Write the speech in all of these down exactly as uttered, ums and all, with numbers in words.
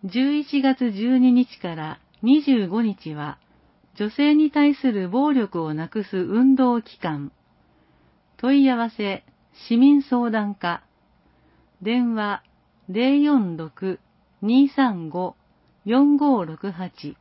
じゅういちがつじゅうににちからにじゅうごにちは、女性に対する暴力をなくす運動期間。問い合わせ、市民相談課。電話 ゼロよんろく にーさんご よんごろくはち。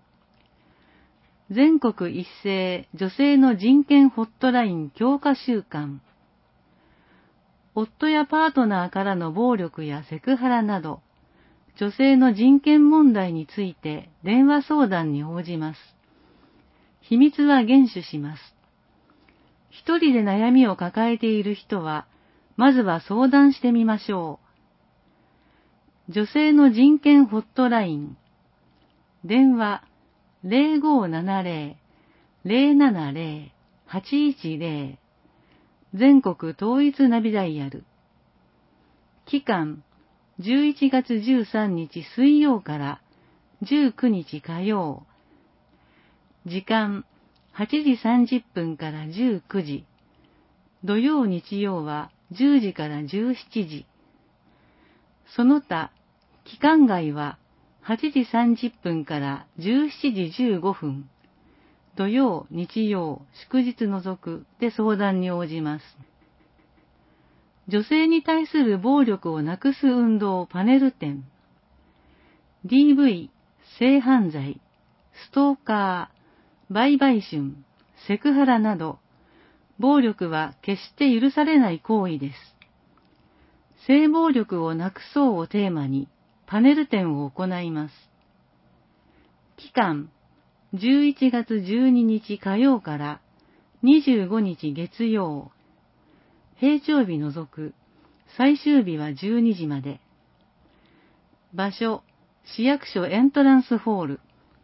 全国一斉女性の人権ホットライン強化週間。夫やパートナーからの暴力やセクハラなど、女性の人権問題について電話相談に応じます。秘密は厳守します。一人で悩みを抱えている人は、まずは相談してみましょう。女性の人権ホットライン。電話 ゼロごななゼロ ゼロななゼロ はちいちゼロ。全国統一ナビダイヤル。期間じゅういちがつじゅうさんにち水曜からじゅうくにち火曜。時間はちじさんじゅっぷんからじゅうくじ。土曜日曜はじゅうじからじゅうしちじ。その他、期間外ははちじさんじゅっぷんからじゅうしちじじゅうごふん。土曜、日曜、祝日除くで相談に応じます。女性に対する暴力をなくす運動パネル展。ディーブイ、性犯罪、ストーカー、売買春、セクハラなど、暴力は決して許されない行為です。性暴力をなくそうをテーマにパネル展を行います。期間、じゅういちがつじゅうににち火曜からにじゅうごにち月曜。平常日除く、最終日はじゅうにじまで。場所、市役所エントランスホール。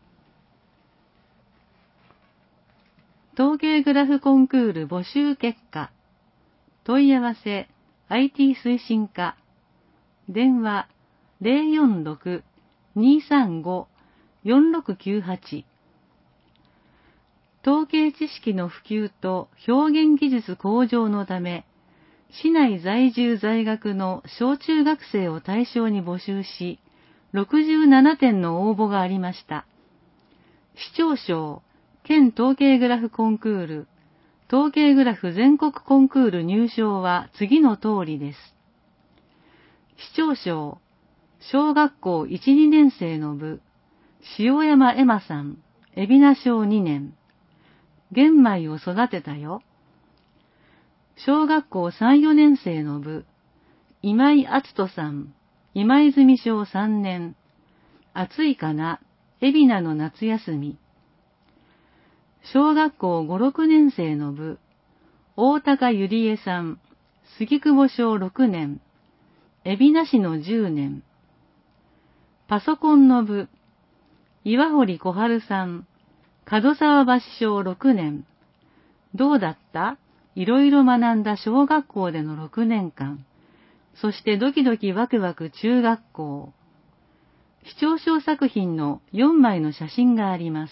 統計グラフコンクール募集結果。問い合わせ、アイティー 推進課。電話 ゼロよんろく にーさんご よんろくきゅうはち。統計知識の普及と表現技術向上のため、市内在住在学の小中学生を対象に募集し、ろくじゅうななてんの応募がありました。市長賞、県統計グラフコンクール、統計グラフ全国コンクール入賞は次の通りです。市長賞、小学校いち、にねんせいの部、塩山エマさん、海老名小にねん。玄米を育てたよ。小学校さん、よねんせいの部、今井篤人さん、今泉小さんねん。暑いかな、海老名の夏休み。小学校ご、ろくねんせいの部、大高ゆりえさん、杉久保小ろくねん。海老名市のじゅうねん。パソコンの部、岩堀小春さん、門沢橋小ろくねん。どうだった?いろいろ学んだ小学校でのろくねんかん。そしてドキドキワクワク中学校。市長賞作品のよんまいの写真があります。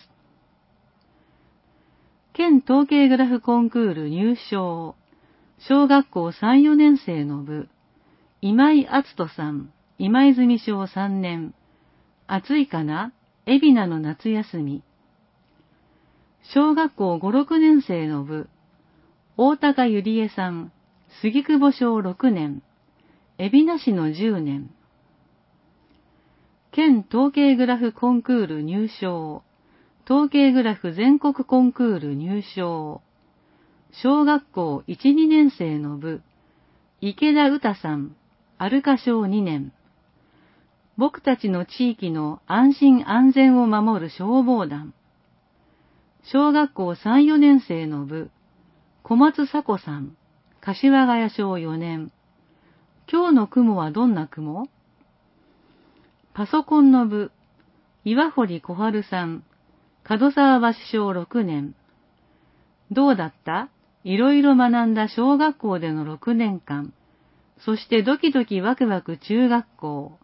県統計グラフコンクール入賞。小学校さん、よねんせいの部、今井篤人さん、今泉小さんねん。暑いかな?海老名の夏休み。小学校ご、ろくねんせいの部、大高ゆりえさん、杉久保小ろくねん。海老名市のじゅうねん。県統計グラフコンクール入賞。統計グラフ全国コンクール入賞。小学校いち、にねんせいの部、池田詩さん、アルカ小にねん。僕たちの地域の安心安全を守る消防団。小学校さん、よねんせいの部、小松佐子さん、柏ヶ谷小よねん。今日の雲はどんな雲?パソコンの部、岩堀小春さん、門沢橋小ろくねん。どうだった?いろいろ学んだ小学校でのろくねんかん。そしてドキドキワクワク中学校。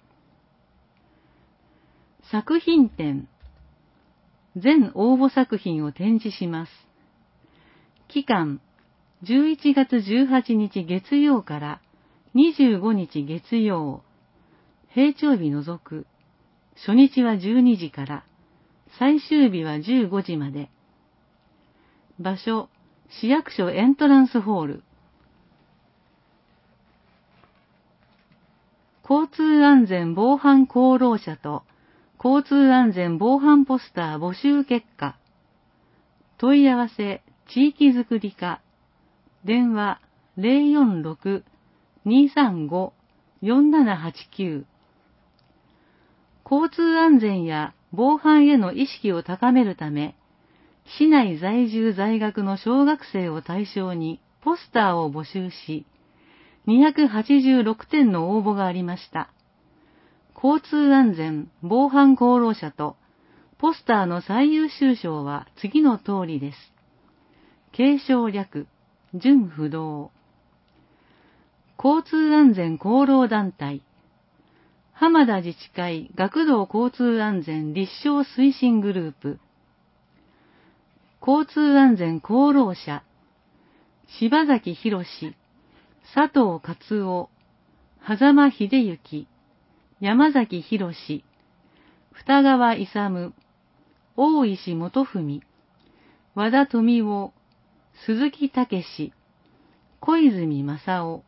作品展。全応募作品を展示します。期間、じゅういちがつじゅうはちにち月曜からにじゅうごにち月曜。平常日除く、 初日はじゅうにじから、最終日はじゅうごじまで。場所、市役所エントランスホール。交通安全防犯功労者と交通安全防犯ポスター募集結果。問い合わせ、地域づくり課。電話 ゼロよんろく にーさんご よんななはちきゅう。交通安全や防犯への意識を高めるため、市内在住在学の小学生を対象にポスターを募集し、にひゃくはちじゅうろくてんの応募がありました。交通安全防犯功労者とポスターの最優秀賞は次の通りです。継承略、準不動。交通安全功労団体。浜田自治会学童交通安全立証推進グループ。交通安全功労者。柴崎博士、佐藤勝夫、狭間秀幸、山崎博士、二川勇、大石元文、和田富夫、鈴木武史、小泉正夫。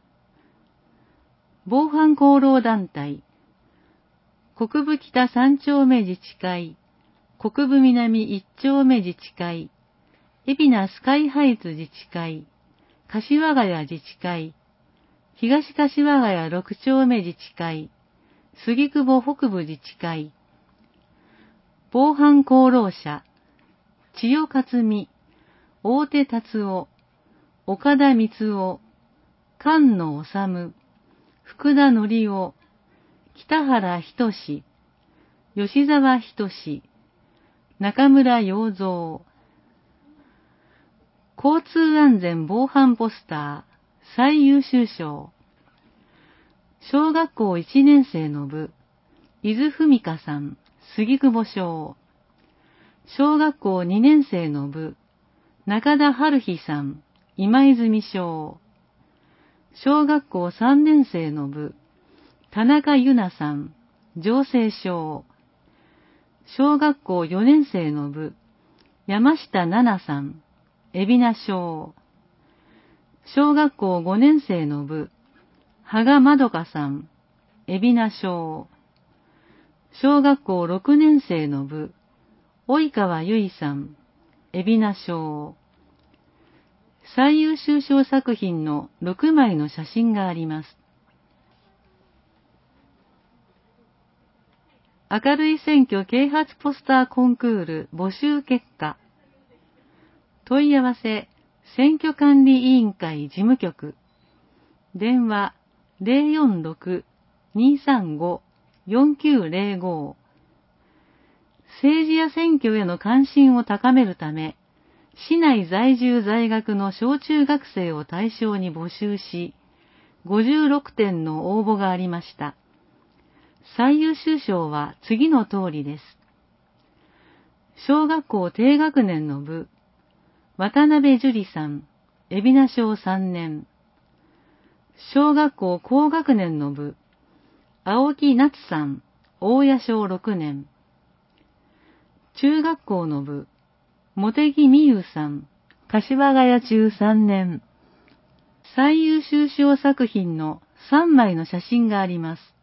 防犯功労団体、国分北三丁目自治会、国分南一丁目自治会、海老名スカイハイツ自治会、柏ヶ谷自治会、東柏ヶ谷六丁目自治会、杉久保北部自治会。防犯功労者、千代克美、大手達夫、岡田光夫、菅野治、福田則夫、北原仁志、吉沢仁、中村洋三。交通安全防犯ポスター最優秀賞。小学校いちねん生の部、伊豆文香さん、杉久保賞。小学校にねん生の部、中田春日さん、今泉賞。小学校さんねん生の部、田中由奈さん、常青賞。小学校よねん生の部、山下奈々さん、海老名賞。小学校ごねん生の部、羽賀まどかさん、海老名賞。小学校ろくねん生の部、及川由衣さん、海老名賞。最優秀賞作品のろくまいの写真があります。明るい選挙啓発ポスターコンクール募集結果。問い合わせ、選挙管理委員会事務局。電話 ゼロよんろく にーさんご よんきゅうゼロご。政治や選挙への関心を高めるため、市内在住在学の小中学生を対象に募集し、ごじゅうろくてんの応募がありました。最優秀賞は次の通りです。小学校低学年の部、渡辺樹里さん、海老名賞さんねん。小学校高学年の部、青木夏さん、大谷賞ろくねん。中学校の部、茂木美優さん、柏ヶ谷中さんねん。最優秀賞作品のさんまいの写真があります。